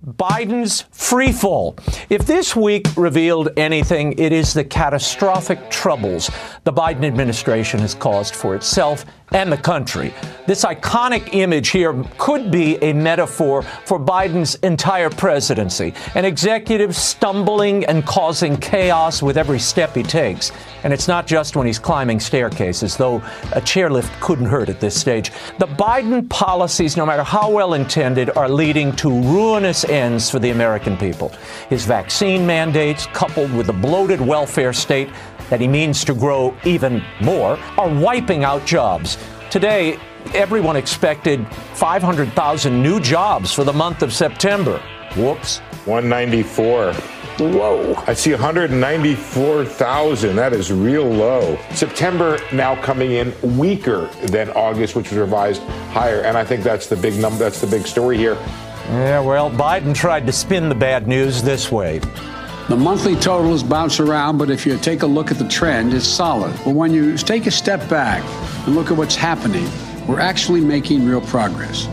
Biden's freefall. If this week revealed anything, it is the catastrophic troubles the Biden administration has caused for itself and the country. This iconic image here could be a metaphor for Biden's entire presidency, an executive stumbling and causing chaos with every step he takes. And it's not just when he's climbing staircases, though a chairlift couldn't hurt at this stage. The Biden policies, no matter how well intended, are leading to ruinous ends for the American people. His vaccine mandates, coupled with the bloated welfare state that he means to grow even more, are wiping out jobs. Today, everyone expected 500,000 new jobs for the month of September. Whoops. 194. Whoa. I see 194,000. That is real low. September now coming in weaker than August, which was revised higher. And I think that's the big number. That's the big story here. Yeah, well, Biden tried to spin the bad news this way. The monthly totals bounce around, but if you take a look at the trend, it's solid. But when you take a step back and look at what's happening, we're actually making real progress.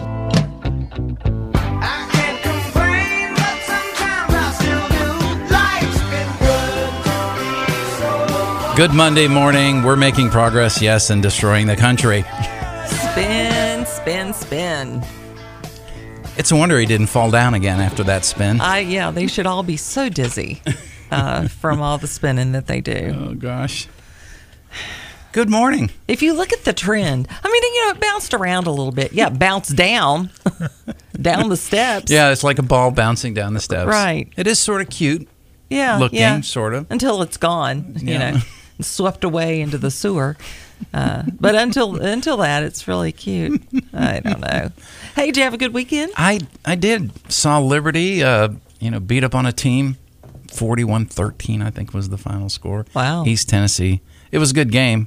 Good Monday morning. We're making progress, yes, and destroying the country. Spin, spin, spin. It's a wonder he didn't fall down again after that spin. Yeah, they should all be so dizzy from all the spinning that they do. Oh, gosh. Good morning. If you look at the trend, I mean, it bounced around a little bit. Yeah, bounced down, down the steps. Yeah, it's like a ball bouncing down the steps. Right. It is sort of cute. Yeah, looking, sort of. Until it's gone, swept away into the sewer. But until that, it's really cute. I don't know. Hey, did you have a good weekend? I did. Saw Liberty, beat up on a team. 41-13, I think, was the final score. Wow. East Tennessee. It was a good game.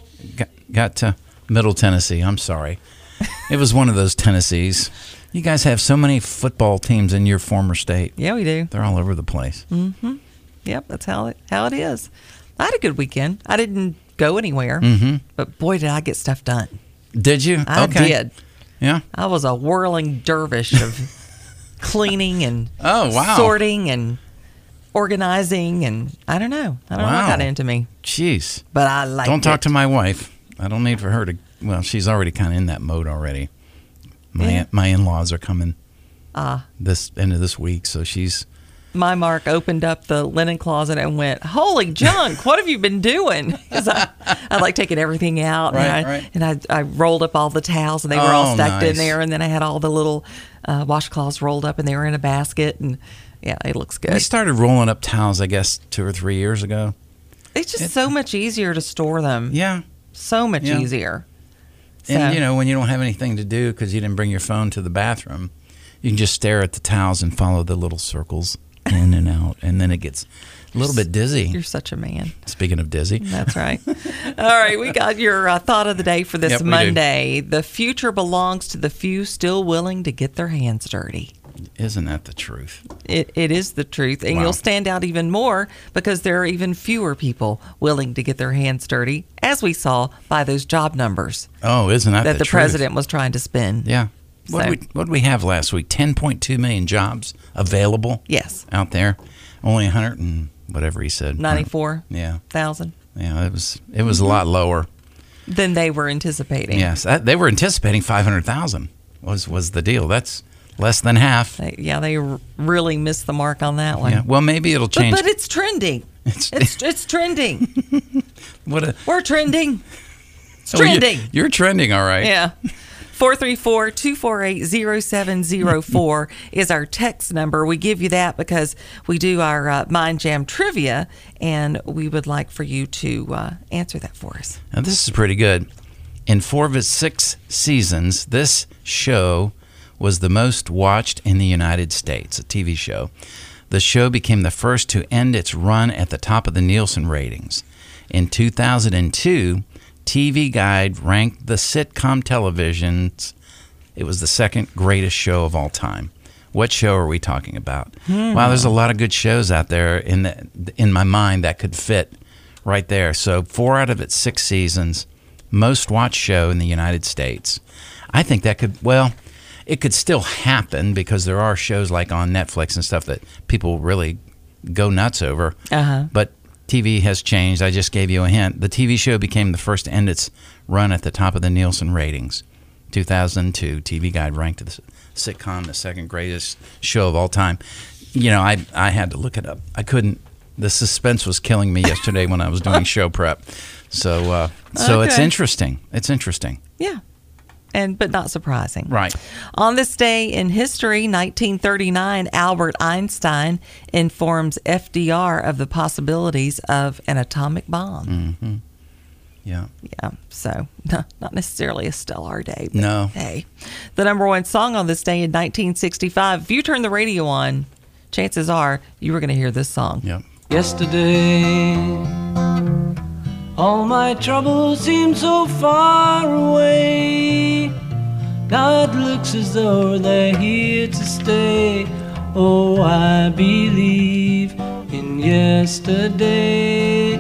Got to Middle Tennessee. I'm sorry. It was one of those Tennessees. You guys have so many football teams in your former state. Yeah, we do. They're all over the place. Mm-hmm. Yep, that's how it is. I had a good weekend. I didn't go anywhere, but boy, did I get stuff done. Did you? I did. Yeah. I was a whirling dervish of cleaning and sorting and organizing, and I don't know what got into me. Jeez. But I like it. Don't talk to my wife. I don't need for her to, well, she's already kind of in that mode already. My in-laws are coming this end of this week, so she's... My Mark opened up the linen closet and went, holy junk, what have you been doing? Because I like taking everything out. And I rolled up all the towels, and they were all stacked in there. And then I had all the little washcloths rolled up, and they were in a basket. And, yeah, it looks good. We started rolling up towels, I guess, 2 or 3 years ago. It's just so much easier to store them. Yeah. So much easier. So. And, when you don't have anything to do because you didn't bring your phone to the bathroom, you can just stare at the towels and follow the little circles in and out, and then it gets a little bit dizzy. You're such a man. Speaking of dizzy. That's right. All right, we got your thought of the day for this Monday. The future belongs to the few still willing to get their hands dirty. Isn't that the truth? It is the truth, and you'll stand out even more because there are even fewer people willing to get their hands dirty, as we saw by those job numbers. Oh, isn't that the president was trying to spin? Yeah. What did we have last week? 10.2 million jobs available. Yes. Out there, only 100 and whatever he said. 94. Yeah. 1,000. Yeah, it was a lot lower than they were anticipating. Yes, they were anticipating 500,000 was the deal. That's less than half. They really missed the mark on that one. Yeah. Well, maybe it'll change. But it's trending. It's trending. We're trending. It's trending. You're trending, all right. Yeah. 434-248-0704 is our text number. We give you that because we do our Mind Jam trivia, and we would like for you to answer that for us. Now, this is pretty good. In 4 of its 6 seasons, this show was the most watched in the United States, a TV show. The show became the first to end its run at the top of the Nielsen ratings. In 2002, TV Guide ranked the sitcom television's, it was the second greatest show of all time. What show are we talking about? Wow, there's a lot of good shows out there in my mind that could fit right there. So 4 out of its 6 seasons, most watched show in the United States. I think that could, it could still happen because there are shows like on Netflix and stuff that people really go nuts over. But TV has changed. I just gave you a hint. The TV show became the first to end its run at the top of the Nielsen ratings. 2002, TV Guide ranked the sitcom the second greatest show of all time. You know, I had to look it up. I couldn't. The suspense was killing me yesterday when I was doing show prep. So it's interesting. It's interesting. Yeah. But not surprising. Right. On this day in history, 1939, Albert Einstein informs FDR of the possibilities of an atomic bomb. Mm-hmm. Yeah. Yeah. So, not necessarily a stellar day. But no. Hey. The number one song on this day in 1965. If you turn the radio on, chances are you were going to hear this song. Yep. Yesterday, all my troubles seem so far away. Now it looks as though they're here to stay. Oh, I believe in yesterday.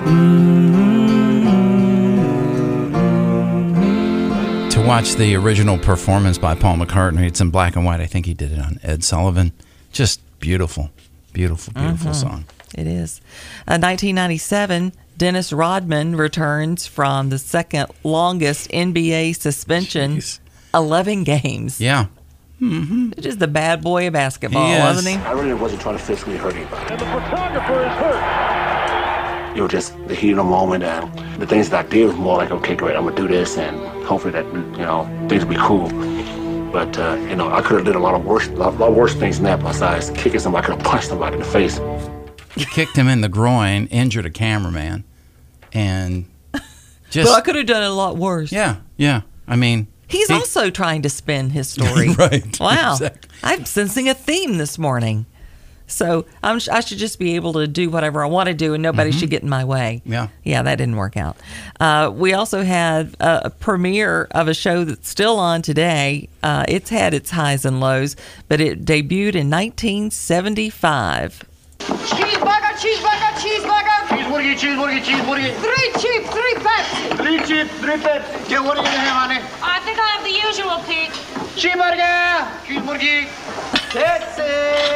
To watch the original performance by Paul McCartney, it's in black and white. I think he did it on Ed Sullivan. Just beautiful, beautiful, beautiful song. It is. 1997, Dennis Rodman returns from the second longest NBA suspension, 11 games. Yeah. Mm-hmm. Just the bad boy of basketball, wasn't he? I really wasn't trying to physically hurt anybody. And the photographer is hurt. It was just the heat of the moment, and the things that I did was more like, okay, great, I'm gonna do this, and hopefully that, things will be cool. But, I could have did a lot worse things than that besides kicking somebody. I could have punched somebody in the face. He kicked him in the groin, injured a cameraman, and just... But I could have done it a lot worse. Yeah. I mean... He's also trying to spin his story. Right. Wow. Exactly. I'm sensing a theme this morning. So I should just be able to do whatever I want to do, and nobody should get in my way. Yeah. Yeah, that didn't work out. We also had a premiere of a show that's still on today. It's had its highs and lows, but it debuted in 1975. Cheeseburger, cheeseburger, cheeseburger. Cheeseburger, cheeseburger, cheeseburger. 3 cheap, 3 Pepsi. 3 cheap, 3 Pepsi. Yeah, what are you gonna have, honey? I think I have the usual, Pete. Cheeseburger, cheeseburger. Pepsi.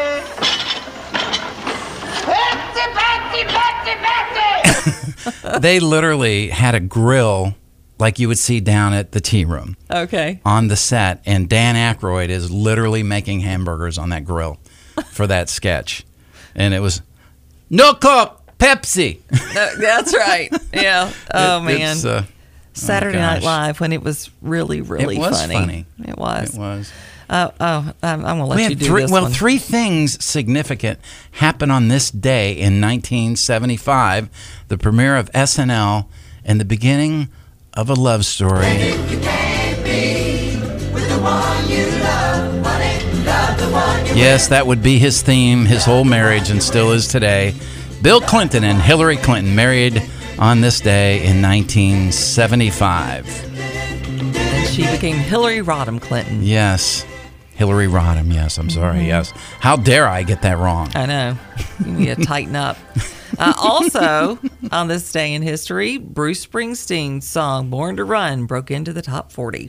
Pepsi, Pepsi, Pepsi, Pepsi. They literally had a grill like you would see down at the tea room. Okay. On the set, and Dan Aykroyd is literally making hamburgers on that grill for that sketch. And it was, no Coke, Pepsi. That's right. Yeah. Oh, man. Saturday Night Live when it was really, really funny. It was. It was. I'm going to let you do this one. 3 things significant happened on this day in 1975. The premiere of SNL and the beginning of a love story. You can't be with the one you love, honey. Love the one you Yes, that would be his theme, his whole marriage, and still is today. Bill Clinton and Hillary Clinton married on this day in 1975. And she became Hillary Rodham Clinton. Yes. Hillary Rodham, yes, I'm sorry, yes. How dare I get that wrong? I know. You need to tighten up. Also, on this day in history, Bruce Springsteen's song Born to Run broke into the top 40.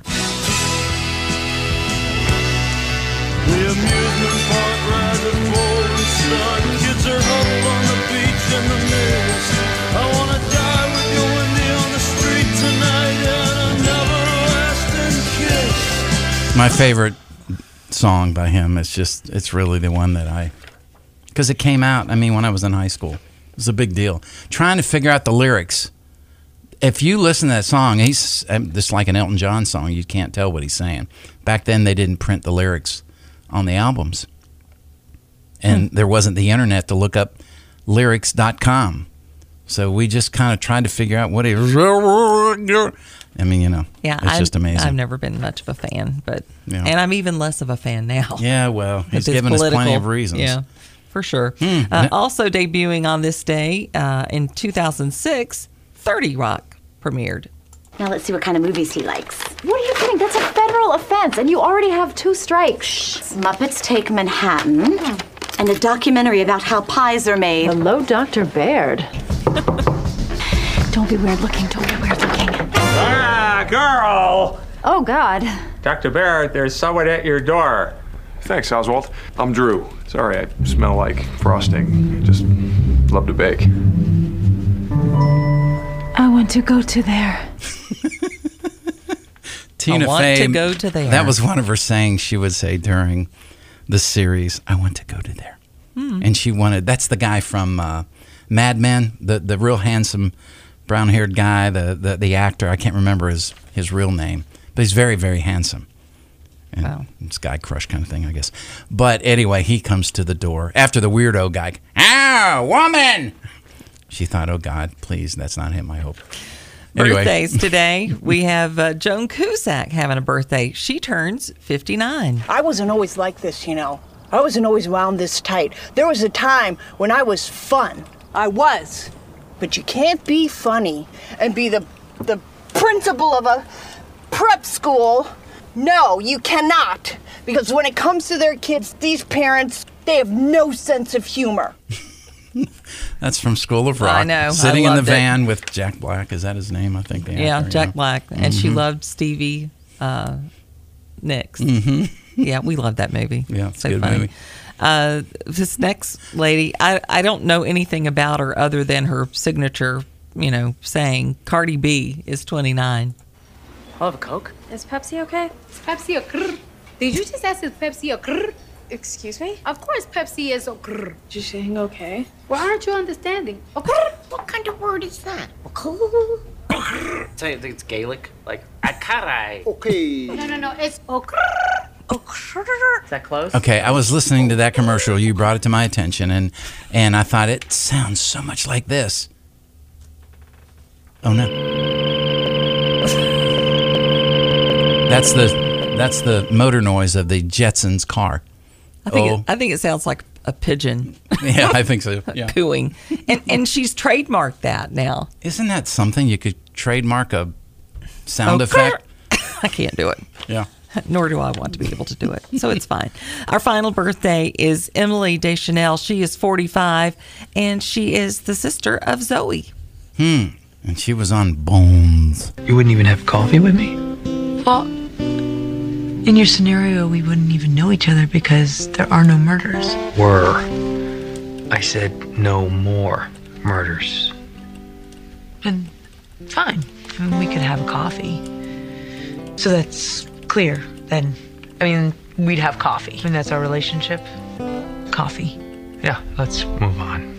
The amusement park ride the forward sun. Kids are up on the beach in the mist. I wanna die with you, Wendy, on the street tonight, and another lasting kiss. My favorite song by him is it's really the one that because it came out, when I was in high school. It was a big deal. Trying to figure out the lyrics. If you listen to that song, he's just like an Elton John song. You can't tell what he's saying. Back then, they didn't print the lyrics on the albums. And there wasn't the internet to look up lyrics.com. So we just kind of tried to figure out what it was. Yeah, it's just amazing. I've never been much of a fan, and I'm even less of a fan now. Yeah, well, he's given us plenty of reasons. Yeah, for sure. Also debuting on this day in 2006, 30 Rock premiered. Now let's see what kind of movies he likes. What are you kidding? That's a federal offense, and you already have 2 strikes. Shh. Muppets Take Manhattan, and a documentary about how pies are made. Hello, Dr. Baird. Don't be weird looking. Don't be weird looking. Ah, girl! Oh, God. Dr. Bear, there's someone at your door. Thanks, Oswald. I'm Drew. Sorry, I smell like frosting. Just love to bake. I want to go to there. Tina I want Fey, to go to there. That was one of her sayings she would say during the series. I want to go to there. And she wanted, that's the guy from Mad Men, the real handsome brown-haired guy, the actor. I can't remember his real name, but he's very, very handsome. And Wow. It's guy crush kind of thing, I guess. But anyway, he comes to the door after the weirdo guy. Ah, woman! She thought, oh, God, please, that's not him, I hope. Anyway. Birthdays today. We have Joan Cusack having a birthday. She turns 59. I wasn't always like this, you know. I wasn't always wound this tight. There was a time when I was fun. I was. But you can't be funny and be the principal of a prep school. No, you cannot. Because when it comes to their kids, these parents, they have no sense of humor. That's from School of Rock. I know. Sitting I in the loved it. van with Jack Black. Is that his name? I think. Yeah, Jack Black. And she loved Stevie Nicks. Yeah, we loved that movie. Yeah, it's so a good funny. movie. This next lady, I don't know anything about her other than her signature, saying. Cardi B is 29. I'll have a Coke. Is Pepsi okay? Is Pepsi a grrr? Did you just ask if Pepsi a grrr? Excuse me? Of course Pepsi is a grrr. Is you saying okay? Well, aren't you understanding? A grrr? What kind of word is that? A grrr? I think it's Gaelic, like akarai. Okay. No. It's a grrr. A grrr. Is that close? Okay, I was listening to that commercial. You brought it to my attention, and I thought it sounds so much like this. Oh no, that's the motor noise of the Jetsons car. I think it sounds like a pigeon. Yeah, I think so. Yeah. Cooing, and she's trademarked that now. Isn't that something you could trademark a sound effect? I can't do it. Yeah. Nor do I want to be able to do it. So it's fine. Our final birthday is Emily Deschanel. She is 45, and she is the sister of Zoe. And she was on Bones. You wouldn't even have coffee with me? Well, in your scenario, we wouldn't even know each other because there are no murders. Were. I said no more murders. And fine. I mean, we could have a coffee. So that's clear, then. I mean, we'd have coffee. I mean, that's our relationship. Coffee. Yeah, let's move on.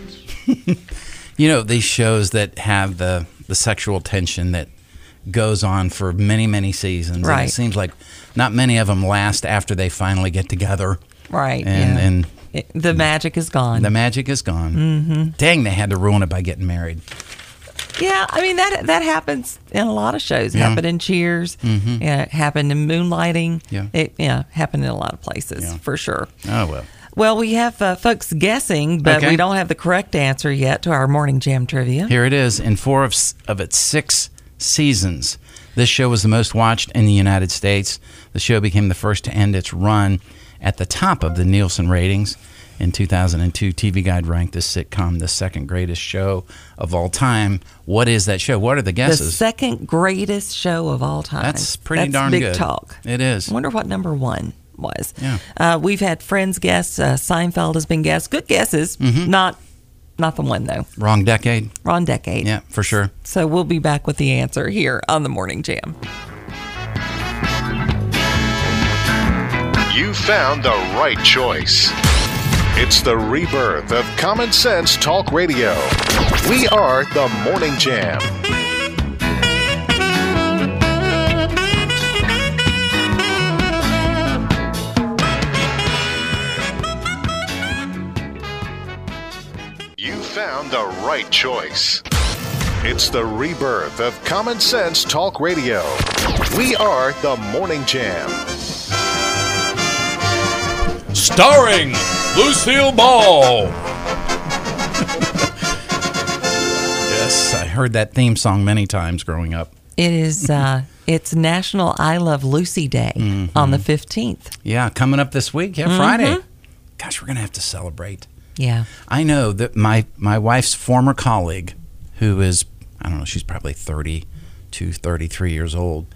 These shows that have the sexual tension that goes on for many, many seasons. Right. And it seems like not many of them last after they finally get together. Right. And the magic is gone. The magic is gone. Mm-hmm. Dang, they had to ruin it by getting married. Yeah, I mean, that happens in a lot of shows. It happened in Cheers. Mm-hmm. Yeah, it happened in Moonlighting. Yeah. It happened in a lot of places, for sure. Oh, well. Well, we have folks guessing, but we don't have the correct answer yet to our Morning Jam trivia. Here it is. In 4 of its 6 seasons, this show was the most watched in the United States. The show became the first to end its run at the top of the Nielsen ratings. In 2002, TV Guide ranked this sitcom the second greatest show of all time. What is that show? What are the guesses? The second greatest show of all time. That's pretty darn big good. Big talk. It is. I wonder what number 1 was. Yeah. We've had Friends guests. Seinfeld has been guessed. Good guesses. Mm-hmm. Not the one, though. Wrong decade. Wrong decade. Yeah, for sure. So we'll be back with the answer here on the Morning Jam. You found the right choice. It's the rebirth of Common Sense Talk Radio. We are the Morning Jam. You found the right choice. It's the rebirth of Common Sense Talk Radio. We are the Morning Jam. Starring Lucille Ball. Yes, I heard that theme song many times growing up. It is. It's National I Love Lucy Day on the 15th. Yeah, coming up this week. Yeah, Friday. Gosh, we're going to have to celebrate. Yeah. I know that my wife's former colleague, who is, I don't know, she's probably 32, 33 years old,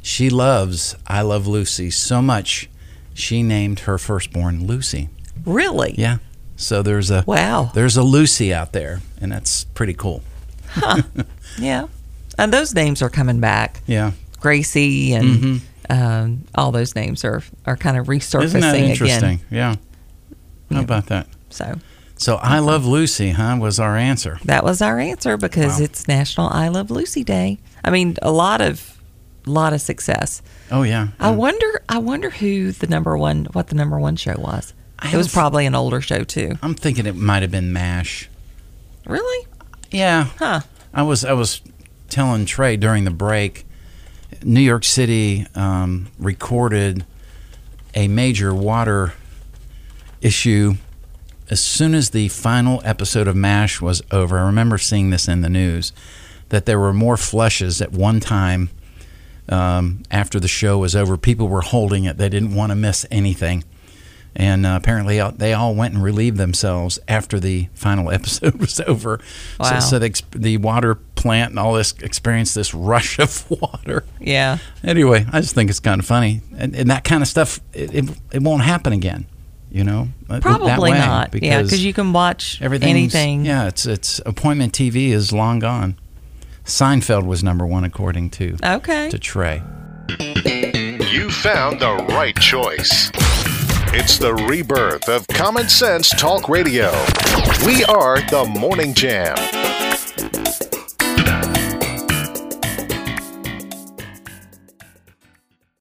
She loves I Love Lucy so much, she named her firstborn Lucy. Really? Yeah. So there's a Lucy out there, and that's pretty cool. Huh. Yeah. And those names are coming back. Yeah. Gracie and all those names are kind of resurfacing again. Isn't that interesting? Yeah. How about that? So I Love Lucy, was our answer. That was our answer because it's National I Love Lucy Day. I mean, a lot of success. Oh yeah. I wonder who the number one show was. It was probably an older show too. I'm thinking it might have been MASH. Really? Yeah. Huh. I was telling Trey during the break, New York City recorded a major water issue as soon as the final episode of MASH was over. I remember seeing this in the news, that there were more flushes at one time after the show was over. People were holding it. They didn't want to miss anything. And apparently they all went and relieved themselves after the final episode was over. Wow. So the water plant and all this experienced this rush of water. Yeah. Anyway, I just think it's kind of funny. And that kind of stuff, it won't happen again, Probably not. Because you can watch anything. Yeah, it's appointment TV is long gone. Seinfeld was number one according to Trey. You found the right choice. It's the rebirth of Common Sense Talk Radio. We are the Morning Jam.